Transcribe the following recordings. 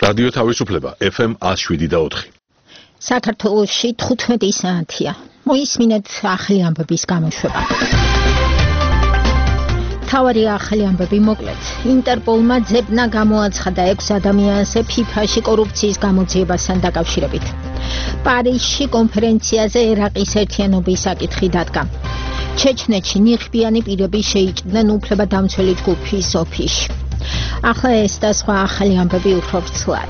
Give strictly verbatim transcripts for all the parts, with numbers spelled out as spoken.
რადიო თავისუფლება ეფ ემ one oh seven და four. საქართველოში თხუთმეტი საათია. მოისმინეთ ახალი ამბების გამოშვება. თავარი ახალი ამბები მოკლედ. ინტერპოლმა ძებნა გამოაცხადა ექვს ადამიანზე ფიფაში კორუფციის გამოძიებასთან დაკავშირებით. პარიზში კონფერენციაზე ერაყის ერთიანობის საკითხი დადგა. ჩეჩნეთში ნიღბიანი პირები შეიჭრნენ უფლებადამცველი ჯგუფის ოფისში. ახლა ეს და სხვა ახალი ამბები უფრო ვრცლად.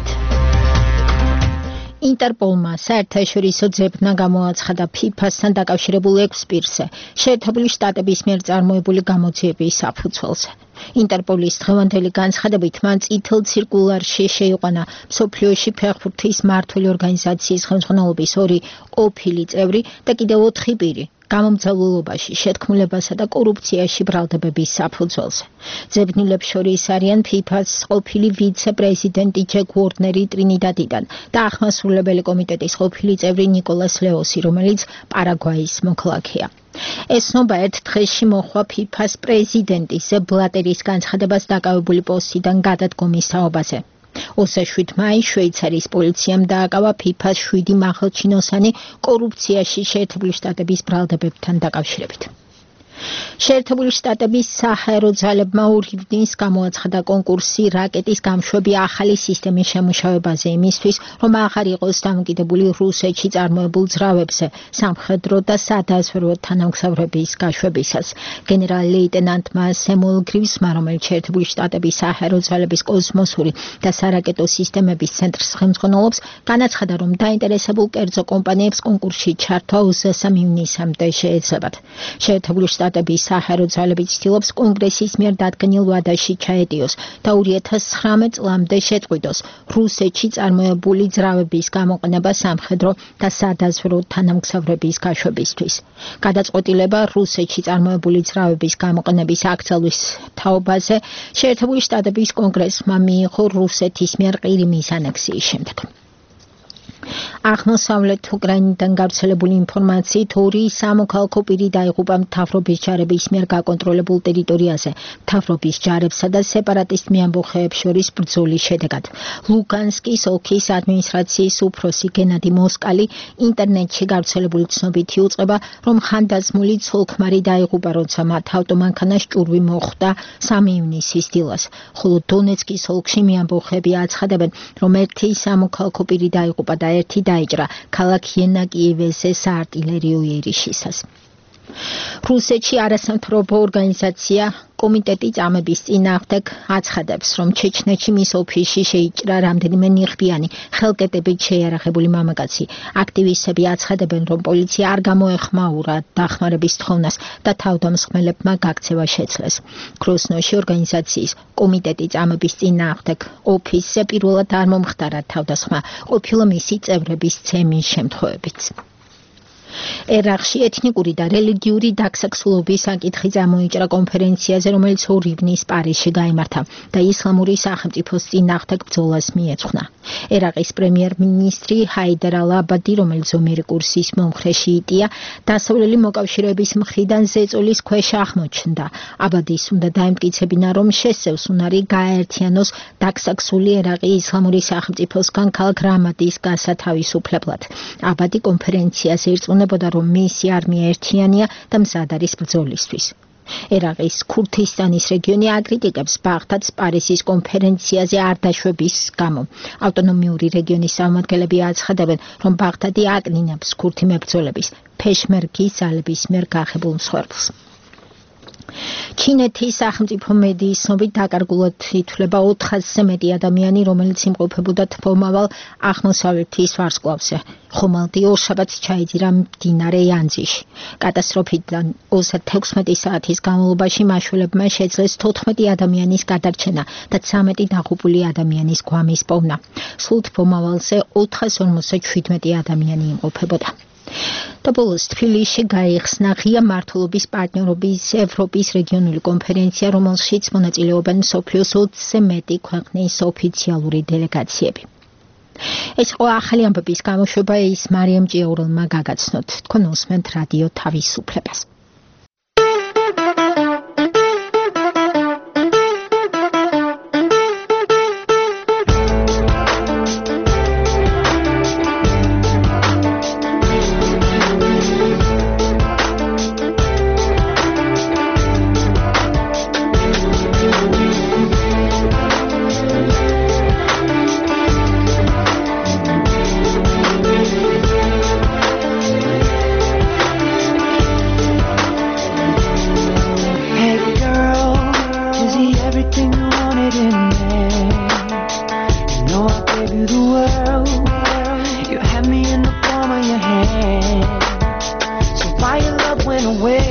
ინტერპოლმა საერთაშორისო ძებნა გამოაცხადა ფიფასთან დაკავშირებულ ექვს პირზე, შეერთებული შტატების მიერ წარმოებული გამოძიების საფუძველზე. ინტერპოლის დღევანდელი განცხადებით მან წითელ ცირკულარში შეიყვანა მსოფლიოში ფეხბურთის მმართველი ორგანიზაციის ხელმძღვანელობის ორი ყოფილი წევრი და კიდევ ოთხი პირი. გამომძავლობაში შეთქმულებასა და კორუფციაში ბრალდებების საფუძველზე. ძებნილებს შორის არიან ფიფას ყოფილი ვიცე-პრეზიდენტი ჯეკ უორნერი ტრინიდადიდან და აღმასრულებელი კომიტეტის ყოფილი წევრი ნიკოლას ლეოსი, რომელიც პარაგვაის მოქალაქეა. ეს ნობა ერთ დღეში მოჰყვა ფიფას პრეზიდენტის სეპ ბლატერის განცხადებას დაკავებული პოსტიდან გადადგომის თაობაზე. ოცდაშვიდი მაისს შვეიცარიის პოლიციამ დააკავა ფიფას შვიდი მაღალჩინოსანი კორუფციაში შეერთებული შტატების ბრალდებებთან დაკავშირებით. შეერთებული შტატების საჰაერო ძალებმა ორი ივნის გამოაცხადა კონკურსი რაკეტის გამშვები ახალი სისტემის შემუშავებაზე იმისთვის, რომ აღარ იყოს დამოკიდებული რუსეთში წარმოებულ ძრავებზე სამხედრო და სადაზვერვო თანამგზავრების გაშვებისას. გენერალ-ლეიტენანტმა სემუელ გრივსმა, რომელიც შეერთებული შტატების საჰაერო ძალების კოსმოსური და სარაკეტო სისტემების ცენტრს ხელმძღვანელობს, განაცხადა, რომ დაინტერესებულ კერძო კომპანიებს კონკურსში ჩართვა ოცდასამი ივნისამდე შეეძლებათ. შეერთებული შტატების საჰაერო ძალები ცდილობს კონგრესის მიერ დადგენილ ვადაში ჩაეტიოს და ორი ათას ცხრამეტ წლამდე შეწყვიტოს რუსეთში წარმოებული ძრავების გამოყენება სამხედრო და სადაზვერვო თანამგზავრების გაშვებისთვის. გადაწყვეტილება რუსეთში წარმოებული ძრავების გამოყენების აკრძალვის თაობაზე შეერთებული შტატების კონგრესმა მიიღო რუსეთის მიერ ყირიმის ანექსიის შემდეგ. აღმოსავლეთ უკრაინიდან გავრცელებული ინფორმაციით ორი სამოქალაქო პირი დაიღუპა მთავრობის ჯარების მიერ გაკონტროლებულ ტერიტორიაზე მთავრობის ჯარებსა და სეპარატისტ მიამბოხეებს შორის ბრძოლის შედეგად. ლუგანსკის ოლქის ადმინისტრაციის უფროსი გენადი მოსკალი ინტერნეტში გავრცელებული ცნობით იუწყება, რომ ხანდაზმული ცოლ-ქმარი დაიღუპა, როცა მათ ავტომანქანას ჭურვი მოხვდა სამი ივნისის დილას, ხოლო დონეცკის ოლქში მიამბოხეები აცხადებენ, რომ ერთი სამოქალაქო პირი დაიღუპა და ერთი დაიჭრა ქალაქ იანაკიევეზე საარტილერიო იერიშისას. რუსეთში არასამთავრობო ორგანიზაცია კომიტეტი წამების წინააღმდეგ აცხადებს, რომ ჩეჩნეთში მის ოფისში შეიჭრა რამდენიმე ნიღბიანი ხელკეტებით შეიარაღებული მამაკაცი. აქტივისტები აცხადებენ, რომ პოლიცია არ გამოეხმაურა დახმარების თხოვნას და თავდამსხმელებმა გაქცევა შეძლეს. გროსნოში ორგანიზაციის კომიტეტი წამების წინააღმდეგ ოფისზე პირველად არ მომხდარა თავდასხმა, ყოფილა მისი წევრების ცემის შემთხვევებით. ერაყში ეთნიკური და რელიგიური დაქსაქსულობის საკითხი წამოიჭრა კონფერენციაზე, რომელიც ორი ივნის პარიზში გაიმართა და ისლამური სახელმწიფოს წინააღმდეგ ბრძოლას მიეძღვნა. ერაყის პრემიერ-მინისტრი ჰაიდარ ალ-აბადი, რომელიც ზომიერი კურსის მომხრე შიიტია, დასავლელი მოკავშირეების მხრიდან ზეწოლის ქვეშ აღმოჩნდა. აბადის უნდა დაემტკიცებინა, რომ შესწევს უნარი გააერთიანოს დაქსაქსული ერაყი ისლამური სახელმწიფოსგან ქალაქ რამადის გასათავისუფლებლად. აბადი კონფერენციაზე ირწმუნებოდა, რომ მისი არმია ერთიანია და მზად არის ბრძოლისთვის. ერაყის ქურთისტანის რეგიონი აკრიტიკებს ბაღდადს პარიზის კონფერენციაზე არ დაშვების გამო. ავტონომიური რეგიონის წარმომადგენლები აცხადებენ, რომ ბაღდადი აკნინებს ქურთი მებრძოლების ფეშმერგის ძალების მიერ გახებულ მსხვერპლს. ჩინეთის სახელმწიფო მედიის ცნობით დაკარგულად ითვლება ოთხასზე მეტი ადამიანი, რომელიც იმყოფებოდა თბომავალ აღმოსავლეთის ვარსკვლავზე. ხომალდი ორშაბათს ჩაიძირა მდინარე იანძიში. კატასტროფიდან ოცდათექვსმეტი საათის განმავლობაში მაშველებმა შეძლეს თოთხმეტი ადამიანის გადარჩენა და ცამეტი დაღუპული ადამიანის გვამის პოვნა. სულ თბომავალზე ოთხას ორმოცდაშვიდმეტი ადამიანი იმყოფებოდა. და ბოლოს თბილისში გაიხსნა ღია მმართველობის პარტნიორობის ევროპის რეგიონული კონფერენცია, რომელშიც მონაწილეობენ მსოფლიოს ოცზე მეტი ქვეყნის ოფიციალური დელეგაციები. ეს იყო ახალი ამბების გამოშვება, ის მარიამ ჭიაურელმა გაგაცნოთ. თქვენ უსმენთ რადიო თავისუფლებას.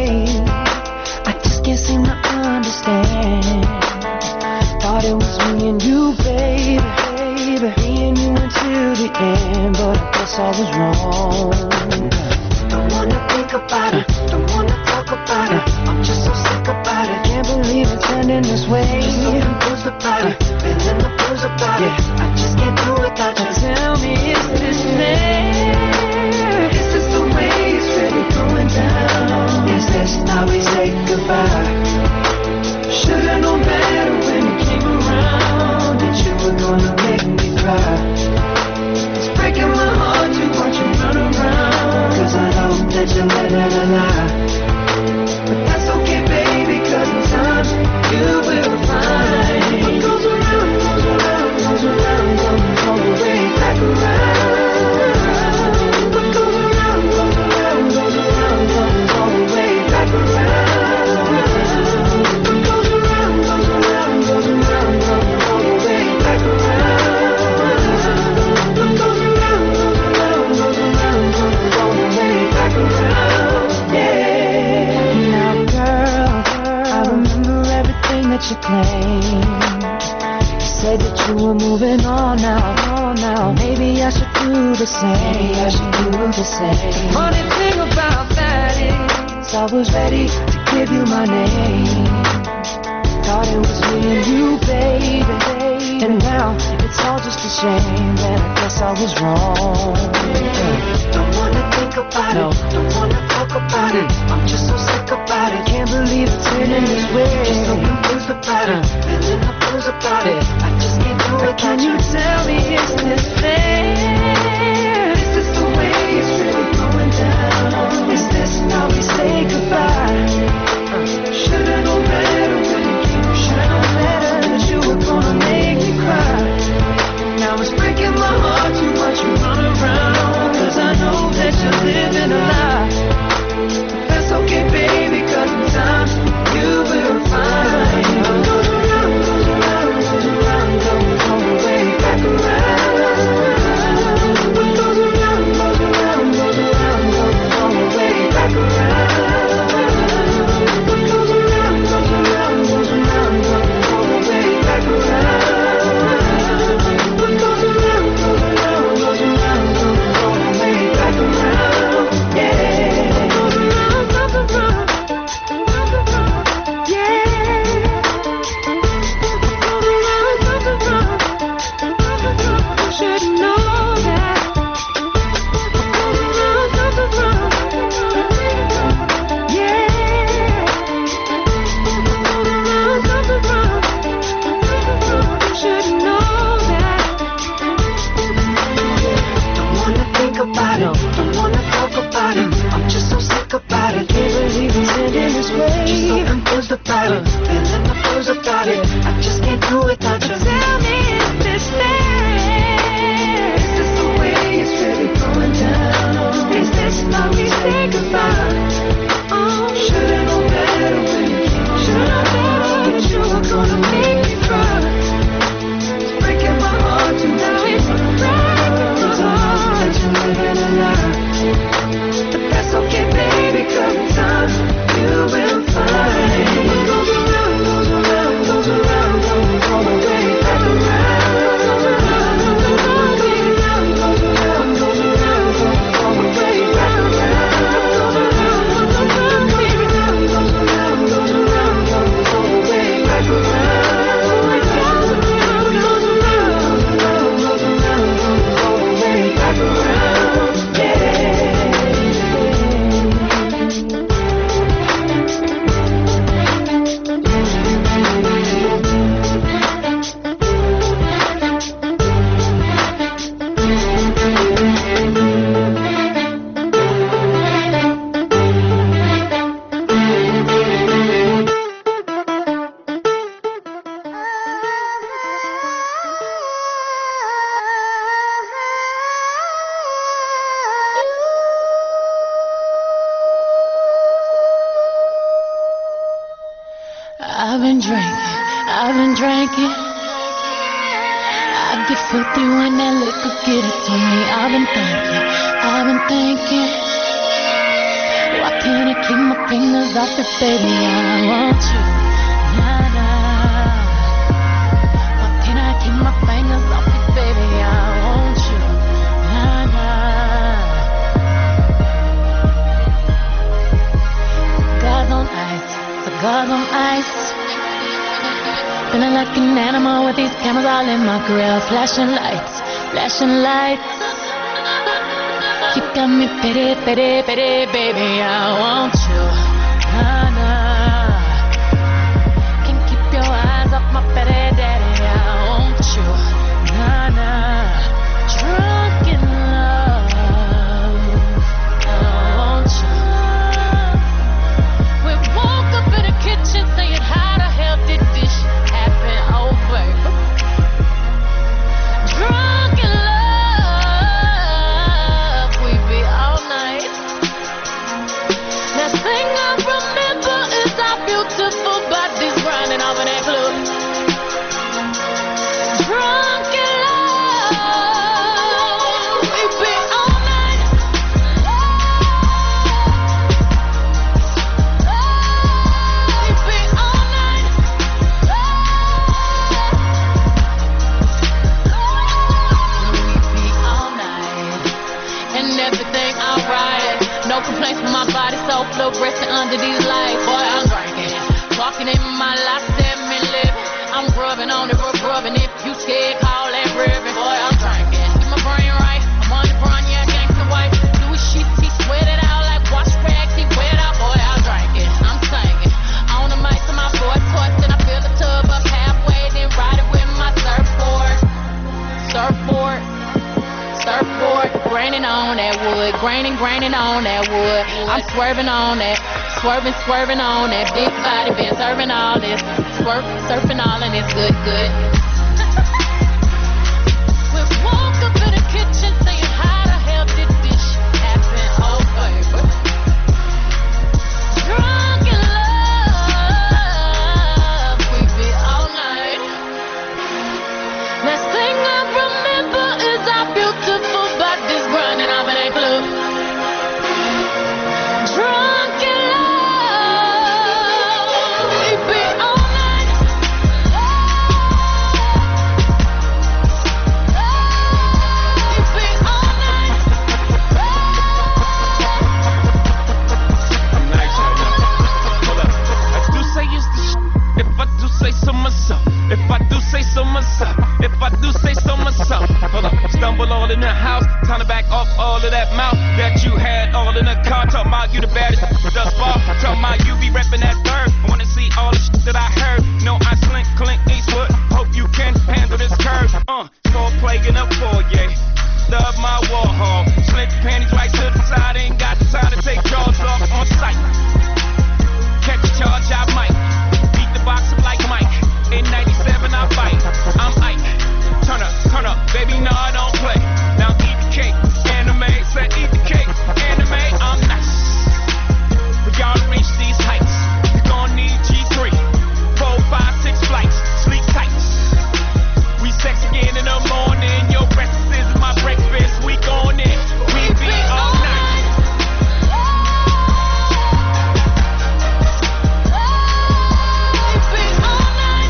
way. I just can't seem to understand. Thought it was me and you, baby, baby, me and you until the end, but I guess I was wrong. Don't wanna think about it, don't wanna talk about it. I'm just so sick about it. Can't believe it's ending this way. Just so confused about it, feeling the blues about it. I just can't do without you. Tell me, is this fair? Is this the way it's really going down? Is this how we say goodbye? Should've known better when you came around that you were gonna make me cry. It's breaking my heart to watch you run around, 'cause I know that you're living a lie. But that's okay, baby, 'cause in time you will find what goes around, goes around, goes around, comes all the way back around. What goes around, goes around, goes around, comes all the way back around. What goes around, goes around, goes around, comes all the way back around. What goes around, goes around, goes around, comes all the way back around. Yeah. Now, girl, I remember everything that you claimed. You said that you were moving on now, on now. Maybe I should do the same. Maybe I should do the same. Funny thing about that is, I was ready to give you my name. Thought it was me and you, baby, and now it's all just a shame that I guess I was wrong. Don't wanna think about no. it, don't wanna talk about mm. it. I'm just so sick about it. Can't believe it's ending this way. Just so confused about it, feeling the blues about it. I just can't do it. Can you tell me, is this fair? Is this the way it's really going down? Is this how we say goodbye? Should've known better when you came. Should've known better that you were gonna make me cry. Now it's breaking my heart to watch you run around, 'cause I know that you're living a lie. That's okay, baby, 'cause in time you will find what goes around, goes around, goes around, comes all the way back around. What goes around, goes around, goes around, comes all the way back around. What goes around, goes around, goes around, comes all the way back around. What goes around, goes around, goes around, comes all the way back around. Yeah. What goes around, comes around, comes around. Yeah. What goes around, comes around, comes around. You should know that. What goes around, comes around. Yeah. What goes around, comes around. You should know that. Don't wanna think about it, don't wanna talk about it. I'm just so sick about it. Can't believe it's ending this way. Just so confused about it, feeling the blues about it. I just can't do it without you. Tell me, is this fair? Is this the way it's really going down? Is this how we say goodbye? Oh, should've known better when you came. Should've known better that you were gonna make me cry. It's breaking my heart to now it's breaking my heart that you're living a lie. But that's okay, baby, 'cause in time you will find what goes around, goes around, goes around, comes all the way back around. What goes around, goes around, goes around, goes around, comes all the way back around. What goes around, goes around, goes around, goes around, goes around, comes all the way back around. What goes around, goes around, goes around, goes around, comes all the way back around. Yeah. I've been drinking, I've been drinking. I get filthy when that liquor get it to me. I've been thinking, I've been thinking. Why can't I keep my fingers off it, baby? I want you. Nah, nah. Why can't I keep my fingers off it, baby? I want you. Nah, nah. Cigars on ice, cigars on ice. Feeling like an animal with these cameras all in my grill. Flashing lights, flashing lights. You got me pity, pity, pity, baby, I want you. Nah, nah. Can't keep your eyes off my pity, daddy, I want you. Nah, nah. Drunk in love, I want you. We woke up in the kitchen saying how the hell did this shit happen? Oh, baby. Drunk in love, we be all night. The thing I remember is our beautiful bodies grinding off in that club. Drunk in love, we be all night. We be all night. We be all night. And everything alright. No complaints from my body, so fluorescent under these lights. Boy, I'm drinking. Walking in my life, seven living. I'm grubbing on it, rub rubbing. If you scared, call that ribbon. Boy, I'm drinking. Get my brain right. I'm on the front, yeah, gangsta white. Louis sheets, he sweat it out like wash rags. He wet out, boy, I'm drinking. I'm singing. On the mic to my voice, voice, and I fill the tub up halfway, then ride it with my surfboard. Surfboard. Surfboard, graining on that wood, graining, graining on that wood. I'm swerving on that, swerving, swerving on that big body, been serving all this, swerve, surfing all and it's good, good. We woke up in the kitchen saying how the hell did this shit happen? Oh, baby. Drunk in love, we be all night. Last thing I remember is our beautiful bodies grinding off in that club. Drunk in love, we be all night. We be all night. I'm nice right now. Hold up. I do say it's the sh- if I do say so myself. If I do say so myself. If I do say so myself. Hold up. Stumble all in the house. Time to back off all of that mouth that you had all in the car. Talking about you the baddest thus far. Talking about you be repping that bird. I wanna see all the shit that I heard. No, I slink, Clint Eastwood. Hope you can handle this curve. Uh, so plague in a foyer. Love my Warhol. Slint your panties right to the side. Ain't got the time to take jaws off on sight. Catch a charge, I might. Beat the box up like Mike. In ninety-seven, I fight. I'm Ike. Turn up, turn up, baby, no, I don't play. Now eat the cake, anime. Said eat the cake, anime. I'm nice. For y'all to reach these heights, you gon' need G three. Four, five, six flights. Sleep tight. We sex again in the morning. Your breakfast is my breakfast. We gon' in. We be all night. We be all night.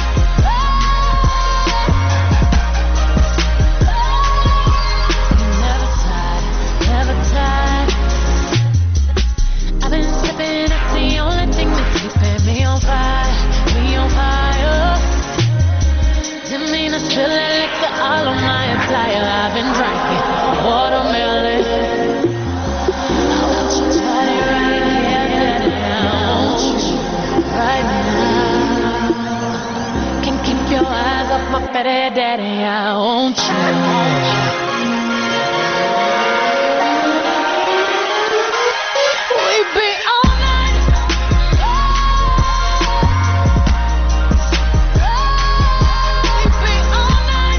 Never tired, never tired. I've been sipping, it's the only thing that's keeping me on fire, me on fire. Didn't mean to spill that liquor all on my flyer. I've been drinking watermelon. I want you tight right here, daddy. I want you right now. Can't keep your eyes off my fatty, daddy. I want you. We be all night. We be all night.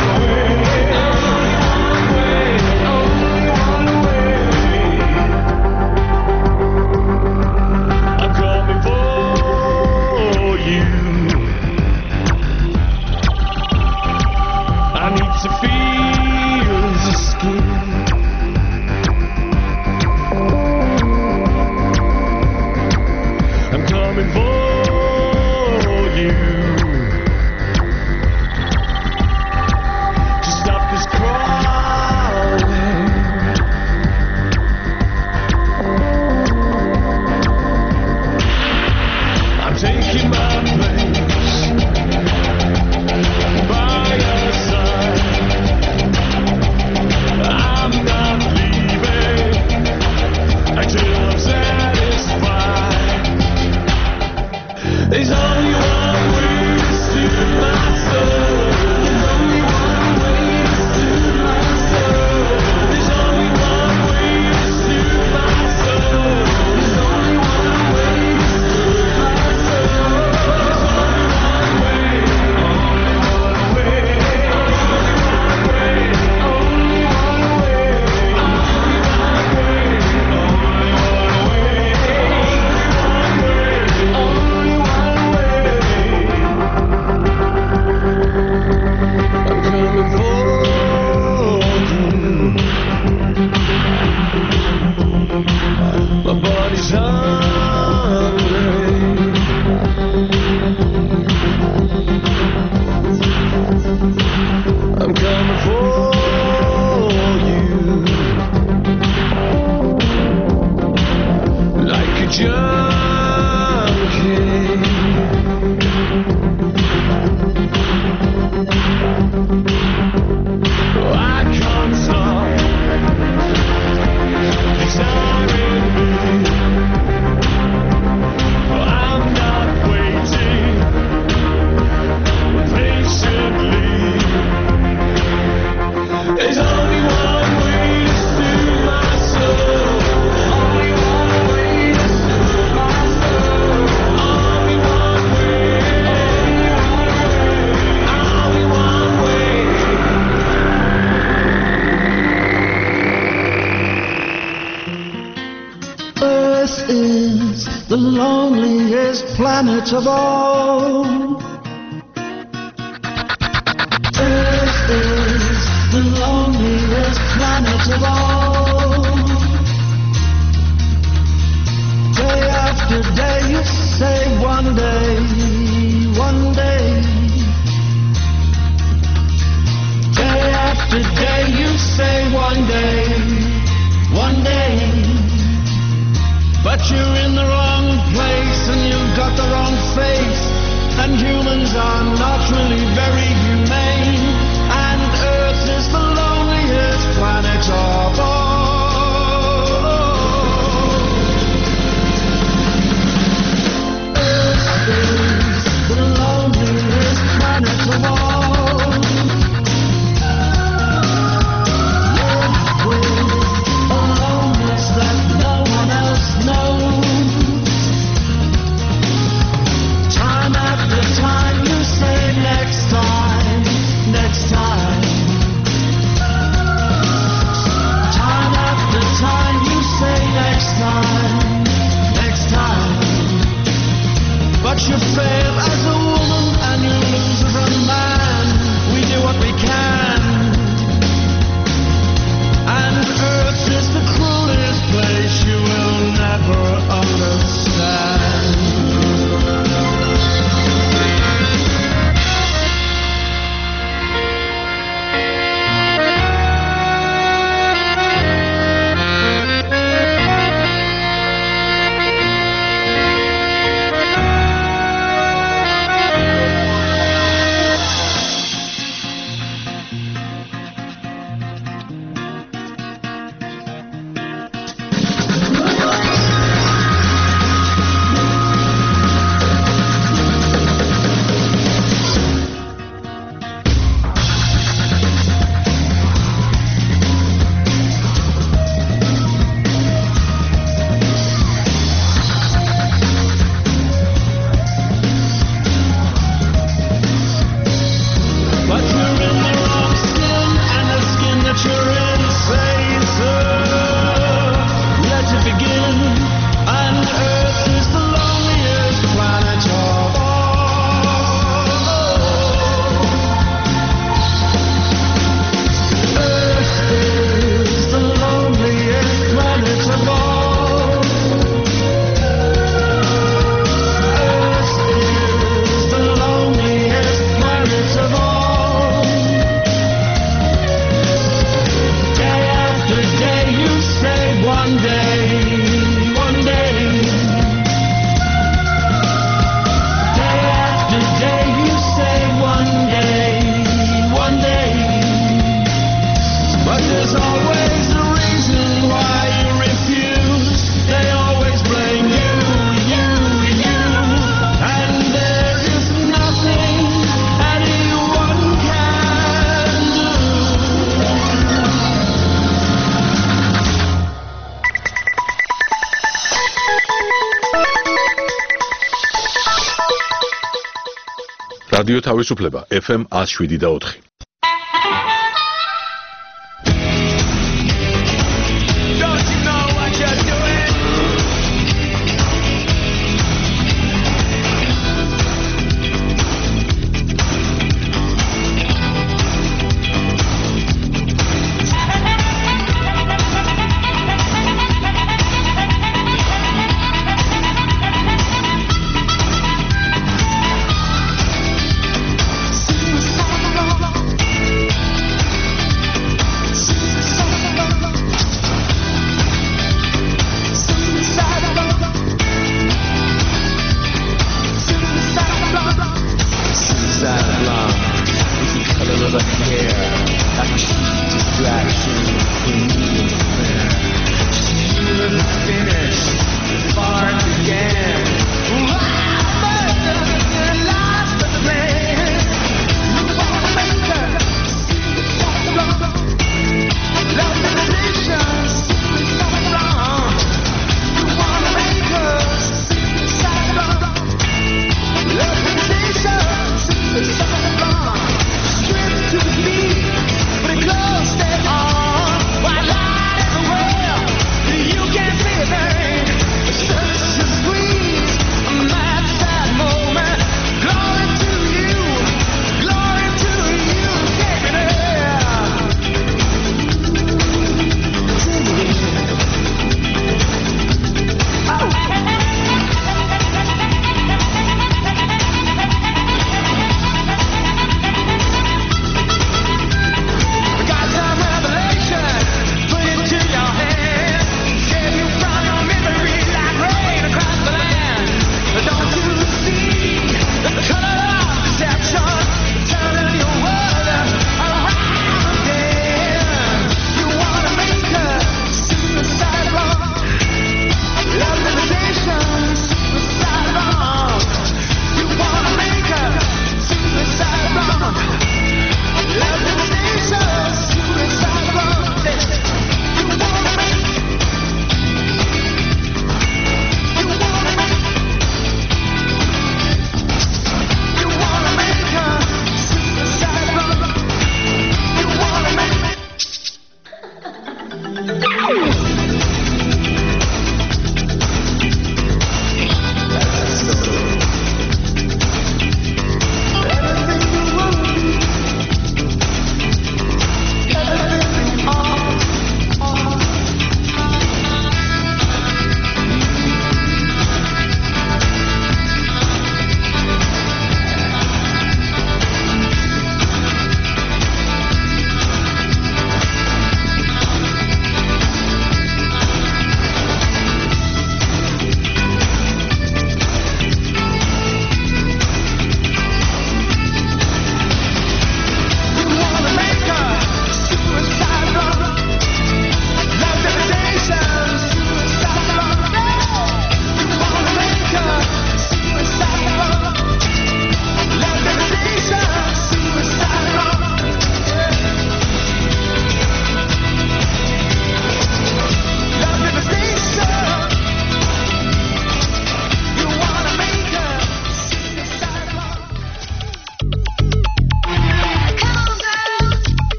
Planet of all. Earth is the loneliest planet of all. Day after day you say one day, one day. Day after day you say one day, one day. But you're in the wrong place and you've got the wrong face, and humans are not really very humane, and Earth is the loneliest planet of all. Earth is the loneliest planet of all. Live with a loneliness that no one else knows. But you fail as a woman and you lose as a man. We do what we can. And Earth is the cruelest place you will never understand. რადიო თავისუფლება ეფ ემ one oh seven და four. Suicidal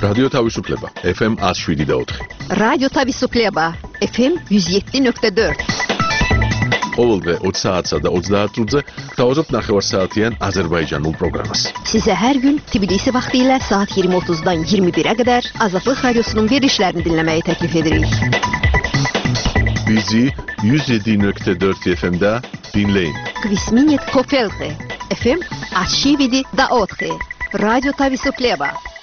რადიო თავისუფლება F M one oh seven point four. რადიო თავისუფლება F M one oh seven point four. ყოველდღე ოცი საათსა და ოცდაათ წუთზე გთავაზობთ ნახევარსაათიან აზერბაიჯანულ პროგრამას. Size her gün Tbilisi vaxtilə saat iyirmi otuzdan iyirmi birə qədər Azadlıq Radiosunun verilişlərini dinləməyi təklif edirik. Bizi one oh seven point four F M-də dinləyin. Kvisminit Kofelte F M one oh seven point four. Радио Тависуплеба